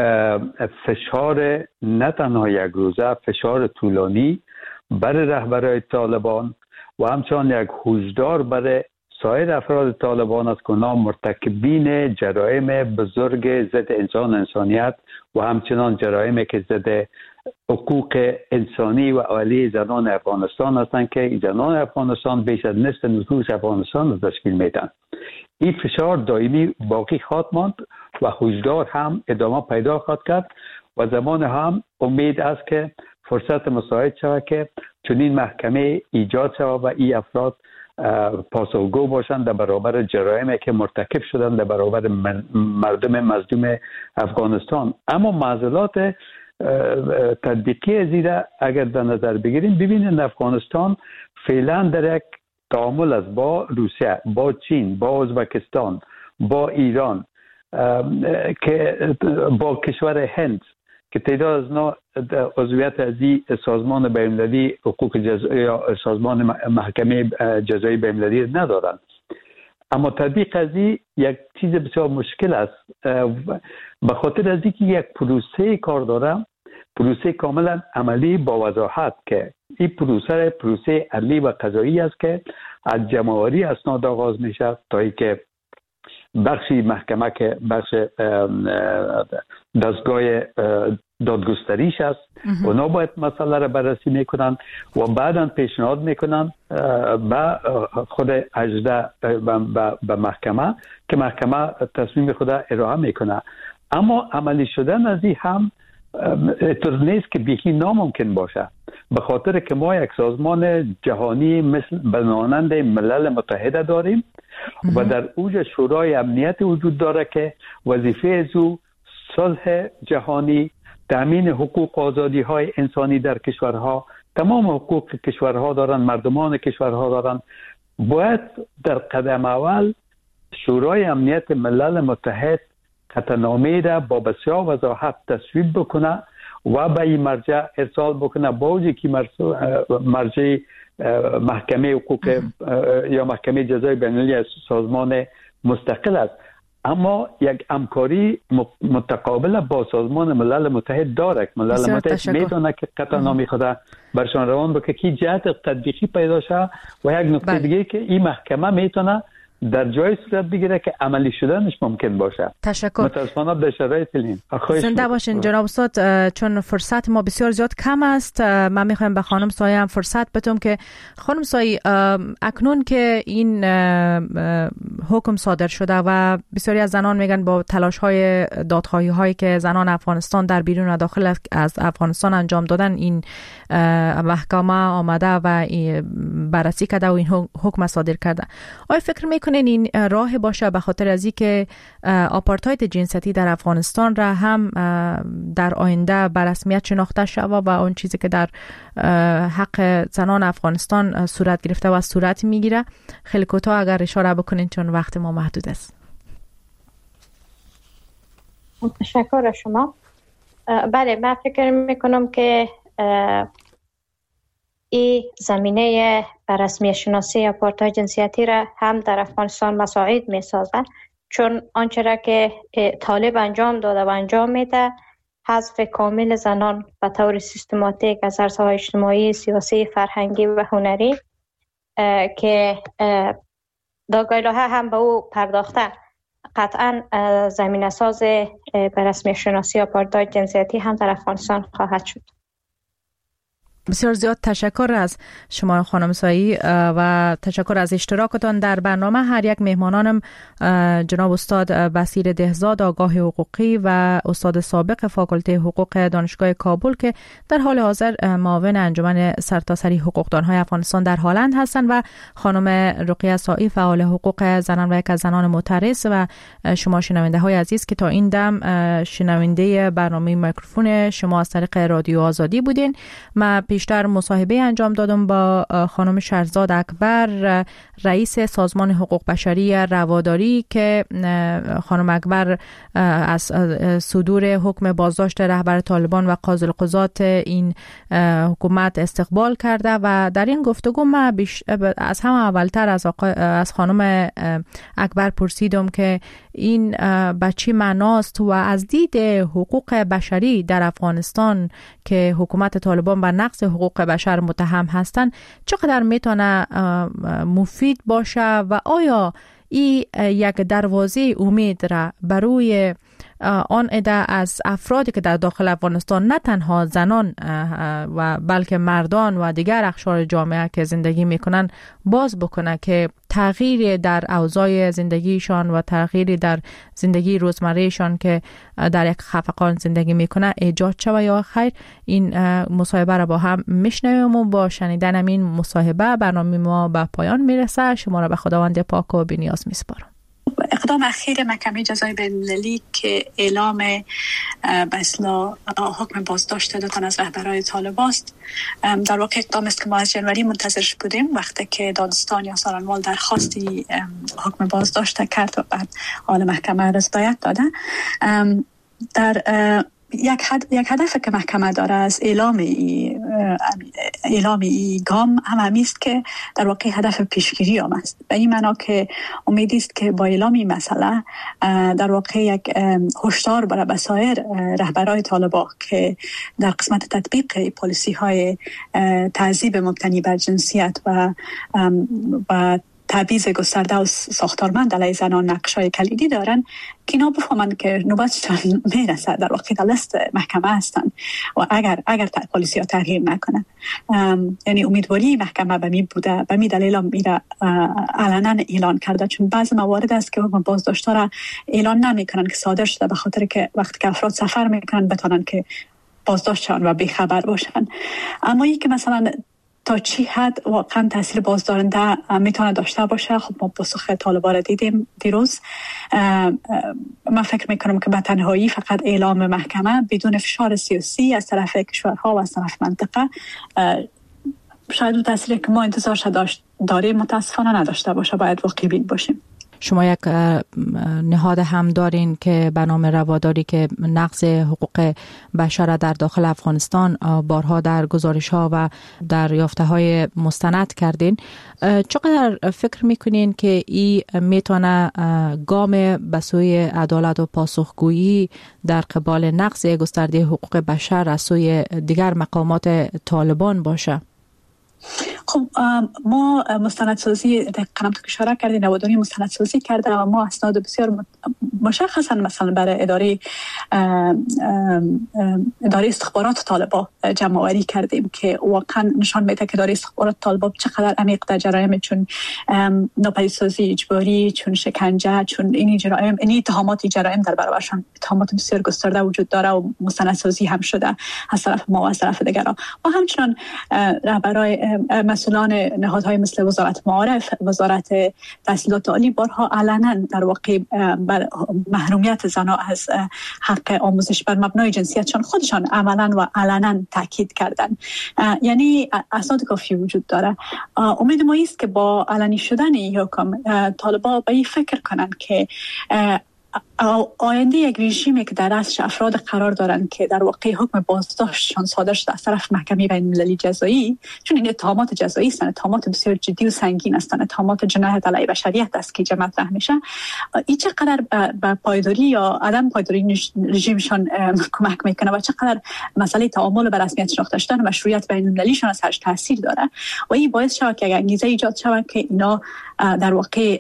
فشار نه تنها یک روزه، فشار طولانی برای رهبرای طالبان و همچنان یک هشدار برای سایر افراد طالبان است که مرتکبین جرایم بزرگ ضد انسانیت و همچنان جرایمی که ضد حقوق انسانی و عالی زنان افغانستان هستند که زنان افغانستان بیش از نصف نفوس افغانستان را تشکیل میدن. این فشار دائمی باقی خواهد ماند و هشدار هم ادامه پیدا خواهد کرد و زمان هم امید است که فرصت مساعد شود که چنین محکمه ایجاد شود و این افراد پاسخگو باشند در برابر جرایمی که مرتکب شدند در برابر مردم مظلوم افغانستان. اما معضلات تطبیقی زیرا اگر در نظر بگیریم، ببینید افغانستان فعلا در یک تعامل است با روسیه، با چین، با ازبکستان، با ایران، که با کشور هند که تعداد از اونا عضویت از سازمان بین‌المللی حقوق جزایی یا سازمان محکمه جزایی بین‌المللی ندارند. اما تطبیق از یک چیز بسیار مشکل است، به خاطر از اینکه یک پروسه کار داره، پروسه کاملا عملی با وضاحت، که این پروسه عدلی و قضایی است که از جمع‌آوری اسناد آغاز میشه تا اینکه بخشی محکمه که بخش دستگاه دادگستریش است، اونا باید مسئله را بررسی میکنن و بعدا پیشنهاد میکنن به خود اجرا به محکمه که محکمه تصمیم خود ارائه میکنه. اما عملی شدن از این هم طور نیست که بیخی ناممکن باشه، به خاطر که ما یک سازمان جهانی مثل بمانند ملل متحد داریم و در اوج شورای امنیت وجود داره که وظیفه از او صلح جهانی، تامین حقوق و آزادی های انسانی در کشورها، تمام حقوق کشورها دارن، مردمان کشورها دارن. باید در قدم اول شورای امنیت ملل متحد قطعنامه را با بسیار وضاحت تصویب بکنه و به این مرجع ارسال بکنه، با وجود که مرجع محکمه حقوق یا محکمه جزای بین‌المللی از سازمان مستقل است، اما یک همکاری متقابل با سازمان ملل متحد داره. ملل متحد میدونه که قطعنامه خود برشان روان بکنه که جهت تطبیقی پیدا شه و یک نکته دیگه که این محکمه میتونه در جای صورت بگیره که عملی شدنش ممکن باشه. تشکر. متاسفانه در شرایط این. زنده باشین جناب استاد. چون فرصت ما بسیار زیاد کم است، من میخوایم به خانم سایه هم فرصت بدم که خانم سایه، اکنون که این حکم صادر شده و بسیاری از زنان میگن با تلاش های دادخواهی هایی که زنان افغانستان در بیرون و داخل از افغانستان انجام دادن، این محکمه آمده و بررسی کرده و این حکم صادر کرده، آیا فکر میکنین این راه باشه به خاطر از اینکه آپارتاید جنسیتی در افغانستان را هم در آینده به رسمیت شناخته شود و اون چیزی که در حق زنان افغانستان صورت گرفته و صورت میگیره؟ خیلی کوتاه اگر اشاره بکنین چون وقت ما محدود است. تشکر از شما. بله، من فکر میکنم که این زمینه رسمی شناسی آپارتاید جنسیتی را هم در افغانستان مساعد می سازد، چون آنچه را که طالب انجام داده و انجام میده، حذف کامل زنان به طور سیستماتیک از عرصه‌های اجتماعی، سیاسی، فرهنگی و هنری که دادگاه هم به او پرداخته، قطعا زمینه ساز به رسمی شناسی آپارتاید جنسیتی هم در افغانستان خواهد شد. بسیار زیاد تشکر از شما خانم سایی و تشکر از اشتراکتان در برنامه. هر یک مهمانانم جناب استاد بصیر دهزاد، آگاه حقوقی و استاد سابق فاکولته حقوق دانشگاه کابل که در حال حاضر معاون انجمن سرتاسری حقوقدانهای افغانستان در هلند هستند، و خانم رقیه سایی، فعال حقوق زنان و یک از زنان معترض، و شما شنونده های عزیز که تا این دم شنونده برنامه میکروفون شما از طریق رادیو آزادی بودین. من پیشتر مصاحبه انجام دادم با خانم شهرزاد اکبر، رئیس سازمان حقوق بشری رواداری، که خانم اکبر از صدور حکم بازداشت رهبر طالبان و قاضی القضات این حکومت استقبال کرده و در این گفتگو من از همه اولتر از خانم اکبر پرسیدم که این به چی معناست و از دید حقوق بشری در افغانستان که حکومت طالبان به نقض حقوق بشر متهم هستند چقدر میتونه مفید باشه و آیا این یک دروازه امید را برای آن عده از افرادی که در داخل افغانستان نه تنها زنان و بلکه مردان و دیگر اقشار جامعه که زندگی میکنن باز بکنه که تغییر در اوضاع زندگیشان و تغییری در زندگی روزمرهشان که در یک خفقان زندگی میکنه ایجاد شود یا خیر؟ این مصاحبه را با هم میشنویم و با شنیدن این مصاحبه برنامه ما به پایان میرسه. شما را به خداوند پاک و بی‌نیاز میسپارم. اقدام اخیر محکمه جزای بین‌المللی که اعلام به اصطلاح حکم بازداشت 2 تن از رهبران طالبان است، در واقع اقدام است که ما از جنوری منتظرش بودیم، وقتی که دادستان یا سارنوال درخواستی حکم بازداشت کرد و بعد حال محکمه رضایت داده. در یک هدف که محکمه داره از اعلام ای گام هم است که در واقع هدف پیشگیری هم است. به این معنا که امید است که با اعلام این مسئله در واقع یک هشدار برای بسایر رهبرای طالبان که در قسمت تطبیق پالیسی های تعذیب مبتنی بر جنسیت و تبعیض گسترده و ساختارمند علیه زنان نقش‌های کلیدی دارن که اینا بفهمند که نوبتشان میرسه، در واقع در دست محکمه هستن و اگر پالیسی ها تغییر نکنه. یعنی امیدواری محکمه به می بوده، به می دلیل میره علنا اعلان کرده، چون بعضی موارد است که حکم بازداشت را اعلان نمیکنن که صادر شده، به خاطر که وقتی که افراد سفر میکنن بتونن که بازداشت شون و بیخبر باشن. اما این که مثلا تا چی حد واقعا تاثیر بازدارنده میتونه داشته باشه، خب ما پاسخ طالبان را دیدیم دیروز. من فکر میکنم که به تنهایی فقط اعلام محکمه بدون فشار سیاسی از طرف کشورها و از طرف منطقه شاید اون تاثیری که ما انتظارش داریم متاسفانه نداشته باشه. باید واقعی بین باشیم. شما یک نهاد هم دارین که به نام رواداری که نقض حقوق بشر در داخل افغانستان بارها در گزارش‌ها و در یافته‌های مستند کردین. چقدر فکر میکنین که این میتونه گام به سوی عدالت و پاسخگویی در قبال نقض گسترده حقوق بشر از سوی دیگر مقامات طالبان باشه؟ خب ما مستندسازی قنم تو اشاره کردیم، نوادانی مستندسازی کرده و ما اسناد بسیار مشخصا مثلا برای اداره استخبارات طالبان جمع آوری کردیم که واقعا نشان میده که اداره استخبارات طالبان چقدر عمیق در جرایم چون ناپدیدسازی اجباری، چون شکنجه، چون این اتهامات جرایم در برابرشان اتهامات بسیار گسترده وجود داره و مستندسازی هم شده از طرف ما و از طرف دیگران. و همچنان رهبرای مسئولان نهادهای مثل وزارت معارف، وزارت تحصیلات عالی بارها علنا در واقع بر محرومیت زنان از حق آموزش بر مبنای جنسیتشان خودشان عملا و علنا تاکید کردن. یعنی اسناد کافی وجود داره. امید ما است که با علنی شدن این حکم طالبان به این فکر کنن که آینده یک رژیمی که در دستش افراد قرار دارن که در واقع حکم بازداشتشان صادر شده از طرف محکمه بین‌المللی جزایی، چون این اتهامات جزایی هستند، اتهامات بسیار جدی و سنگین هستند، اتهامات جنایت علیه بشریت است که مطرح میشه. این چقدر به پایداری یا عدم پایداری رژیمشان کمک میکنه و چقدر مسئله تعامل و رسمیت شناخته شدن و مشروعیت بین‌المللیشان از هرش تاثیر داره و این باعث شود که انگیزه ایجاد شود که اینا در واقع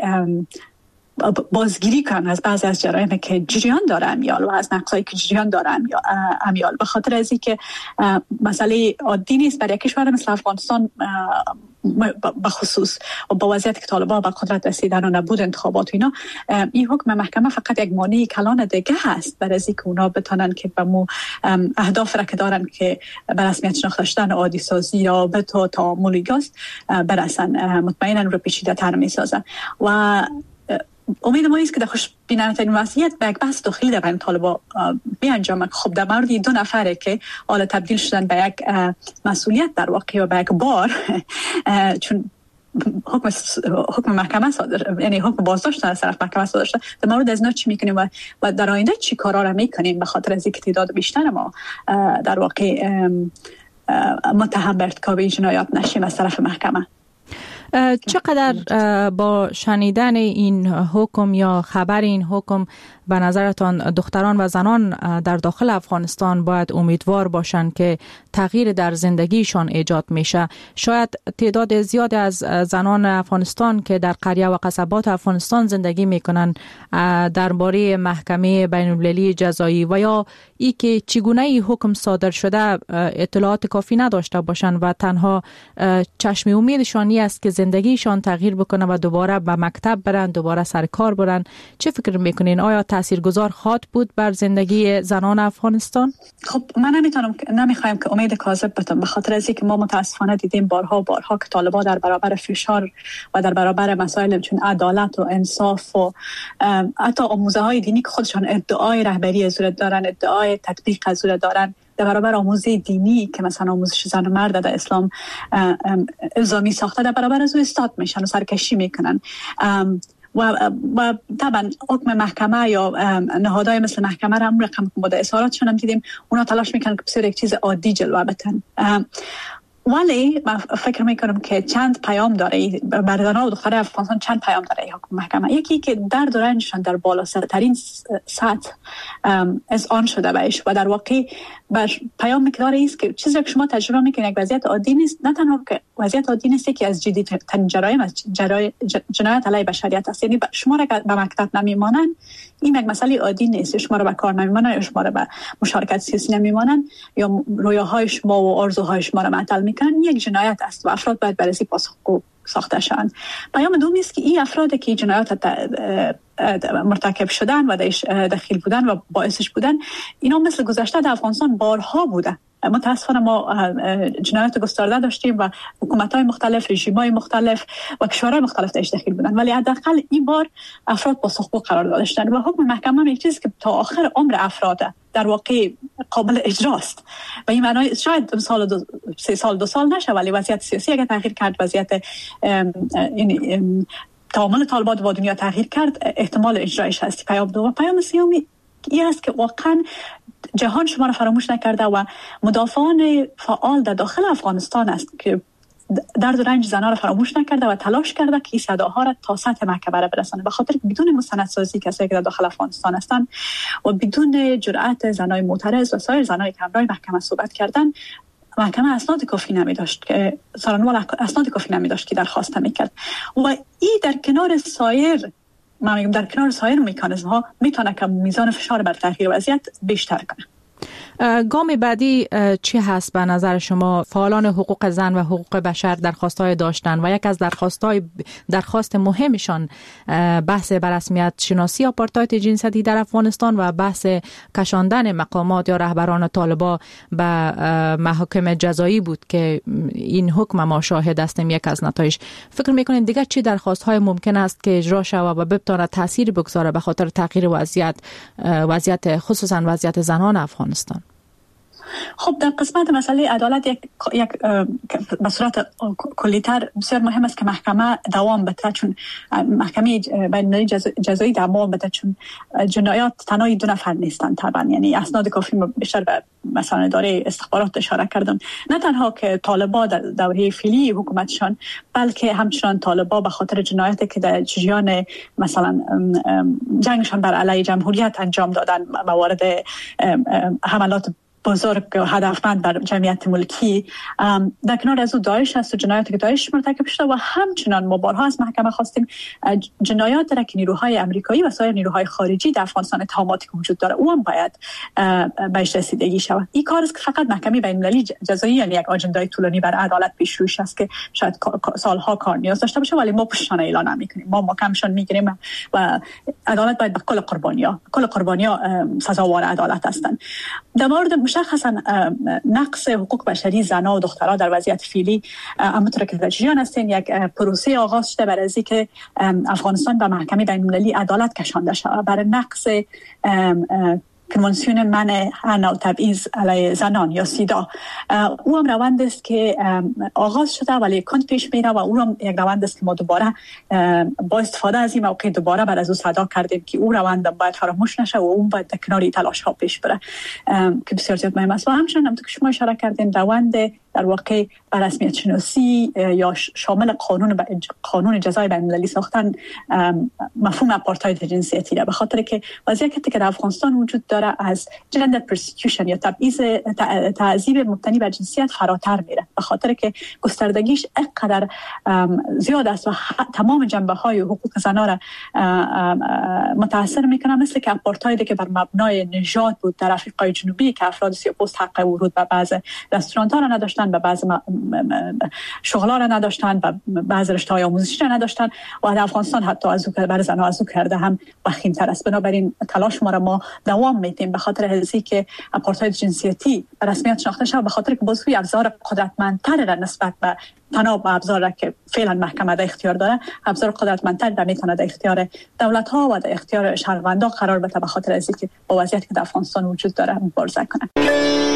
بازگیری کنن از بعضی از جرایم که جریان داره امیال و از نقصایی که جریان داره امیال. به خاطر از اینکه مسئله عادی نیست برای کشور مثل افغانستان به خصوص و با وضعیت که طالبان به قدرت رسیدن و نبود انتخابات و اینا، این حکم محکمه فقط یک مانع کلان دیگه هست برای از اینکه اونا بتونن که به مو اهداف را که دارن که به رسمیت شناخته شدن عادی سازی یا به تو تعامل گاست برسن، مطمئنا رو پیچیده تر میسازن. و امید ما است که در خوش بینانه‌ترین وضعیت به یک بحث داخلی در بین طالبان بیانجامد. خب در مورد دو نفره که حالا تبدیل شدن به یک مسئولیت در واقع و به یک بار، چون حکم محکمه صادر، یعنی حکم بازداشت از طرف محکمه صادر شده، در مورد از اینا چی میکنیم و در آینده چی کارا را میکنیم به خاطر از اینکه تعداد بیشتر ما در واقع متهم به ارتکاب جنایات نشیم از طرف محکمه. چقدر با شنیدن این حکم یا خبر این حکم به نظرتان دختران و زنان در داخل افغانستان باید امیدوار باشند که تغییر در زندگیشان ایجاد میشه؟ شاید تعداد زیاد از زنان افغانستان که در قریه و قصبات افغانستان زندگی میکنن درباره محکمه بین‌المللی جزایی و یا ای که چگونه ای حکم صادر شده اطلاعات کافی نداشته باشند و تنها چشم امیدشان است که زندگیشان تغییر بکنه و دوباره به مکتب برن، دوباره سر کار برن. چه فکر میکنین؟ آیا تاثیرگذار خواهد بود بر زندگی زنان افغانستان؟ خب من نمیخوایم که امید کاذب بتم، به خاطر از اینکه ما متاسفانه دیدیم بارها که طالبان در برابر فشار و در برابر مسائل چون عدالت و انصاف و حتی آموزه های دینی که خودشان ادعای رهبری از دارن، ادعای تطبیق از دارن، در برابر آموزه دینی که مثلا آموزش زن و مرد در اسلام الزامی ساخته، در برابر از او استاد میشن و سرکشی میکنن. و طبعا حکم محکمه یا نهادهای مثل محکمه را هم رقم ماده اظهاراتشون هم دیدیم، اونا تلاش میکنن که بسیار یک چیز عادی جلوه بدن. ولی من فکر میکنم که چند پیام داره بر زنان و دختران افغانستان، چند پیام داره این حکم محکمه. یکی که درد و رنجشان در بالاترین سطح اذعان شده بهش و در واقع بر پیام میکداره است که چیزی که شما تجربه میکنید یک وضعیت عادی نیست. نه تنها که وضعیت عادی نیست که از جدی ترین جرایم از جنایت علیه بشریت است. یعنی شما را به مکتب نمیمانن، این یک مسئله عادی نیست. شما را به کار نمیمانن یا شما را به مشارکت سیاسی نمیمانن یا رویاهای شما و آرزوهای شما را معطل میکنن، یک جنایت است و افراد باید بررسی پاسخگو ساخته شوند. پیام دوم است که این افرادی که جنایات مرتکب شدن و دخیل بودن و باعثش بودن، اینا مثل گذشته در افغانستان بارها بوده. متاسفانه ما جنایات گسترده داشتیم و حکومت‌های مختلف، رژیم‌های مختلف و کشورهای مختلف درش دخیل بودن، ولی حداقل این بار افراد پاسخگو قرار داشتن و حکم محکمه یک چیزی که تا آخر عمر افراد در واقع قابل اجراست. و این معنی شاید 3 سال 2 سال نشه، ولی وضعیت سیاسی اگر تغییر کرد، وضعیت تعامل طالبان با دنیا تغییر کرد، احتمال اجرایش هست. پیام دوم. پیام سومی این است که واقعا جهان شما را فراموش نکرده و مدافعان فعال در داخل افغانستان است که درد و رنج زنان را فراموش نکرده و تلاش کرده که صداها را تا سطح محکمه را برسانه، به خاطر بدون مستندسازی کسایی که در داخل افغانستان هستند و بدون جرأت زنای معترض و سایر زنای که همراه محکمه صحبت کردن، محکمه اسناد کافی نمی داشت که سارنوال اسناد کافی نمی داشت که درخواست میکرد. و این در کنار سایر مکانیزم ها میتونه که میزان فشار بر تغییر وضعیت بیشتر کنه. گام بعدی چی هست به نظر شما؟ فعالان حقوق زن و حقوق بشر درخواست‌های داشتن و یک از درخواست مهمشان بحث بررسمیت شناسی آپارتاید جنسیتی در افغانستان و بحث کشاندن مقامات یا رهبران طالبان به محاکم جزایی بود که این حکم ما شاهد هستیم یک از نتایج. فکر میکنین دیگه چی درخواست‌های ممکن است که اجرا شود و بتونه تاثیر بگذاره به خاطر تغییر وضعیت خصوصا وضعیت زنان افغانستان؟ خب در قسمت مسئله عدالت یک به صورت کلی‌تر بسیار مهم است که محکمه دوام بده، چون محکمه بین‌المللی جزایی دوام بده، چون جنایات تنها 2 نفر نیستند. طبعا یعنی اسناد کافی بیشتر به مثلا اداره استخبارات اشاره کردن، نه تنها که طالبان در دوره فعلی حکومتشان، بلکه همچنان طالبان به خاطر جنایاتی که در جریان مثلا جنگشان بر علیه جمهوریت انجام دادن، موارد حملات بزرگ و هدفمند بر جمعیت ملکی، در کنار از او داعش هست و جنایاتی که داعش مرتکب شده و همچنان ما بارها از محکمه خواستیم جنایات در که نیروهای آمریکایی و سایر نیروهای خارجی در افغانستان اتهاماتی که وجود داره او هم باید بهش رسیدگی شود. این کار است که فقط محکمه بین‌المللی جزایی یعنی یک آجندای طولانی بر عدالت پیش روش است که شاید سالها کار نیاز داشته باشه، ولی ما پشتشان اعلان نمی‌کنیم، ما محکمشان می‌گیریم و عدالت باید به کل قربانی‌ها سزاوار عدالت هستند. در مورد مشخصا نقص حقوق بشری زنان و دختران در وضعیت فعلی، همونطور که در جریان هستین یک پروسه آغاز شده برای اینکه افغانستان به محکمه بین‌المللی عدالت کشانده شود برای نقص کنوانسیون منع حنا و تبعیض علیه زنان یا سیدا. او هم روند است که آغاز شده ولی کند پیش میره و او هم یک روند است که ما دوباره با استفاده از این موقع دوباره بر از او صدا کردیم که او روند باید فراموش نشه و اون باید در کنار تلاش ها پیش بره که بسیار زیاد مهم است. و همچنین همونطور که شما اشاره کردین روند در واقع رسمیت شناسی یا شامل قانون جزای بین‌المللی ساختن مفهوم آپارتاید جنسیتی را، به خاطر که وضعیتی که در افغانستان وجود داره از جندر پرسیکیوشن یا تعذیب مبتنی بر جنسیت فراتر میره، به خاطر که گستردگیش اینقدر زیاد است و تمام جنبه‌های حقوق زنان را متاثر میکنه، مثل که آپارتایدی که بر مبنای نژاد بود در آفریقای جنوبی که افراد سیاه‌پوست حق ورود به بعض رستوران‌ها را نداشتن، به بعض شغل‌ها را نداشتن، و بعض رشته‌های آموزشی را نداشتن و در افغانستان حتی از او بر زن‌ها از او کرده هم وخیم‌تر است. بنابراین تلاش ما دوام میدیم به خاطر هزی که آپارتاید جنسیتی رسمیت شناخته شود، به خاطر که بازوی ابزار قدرتمندتر را نسبت به تناب ابزار که فعلا محکمه در اختیار داره، ابزار قدرتمندتر در میتونه در اختیار دولت‌ها و در اختیار شهروندان قرار بده، به خاطر از اینکه با وضعیتی که در افغانستان وجود داره مبارزه کنه.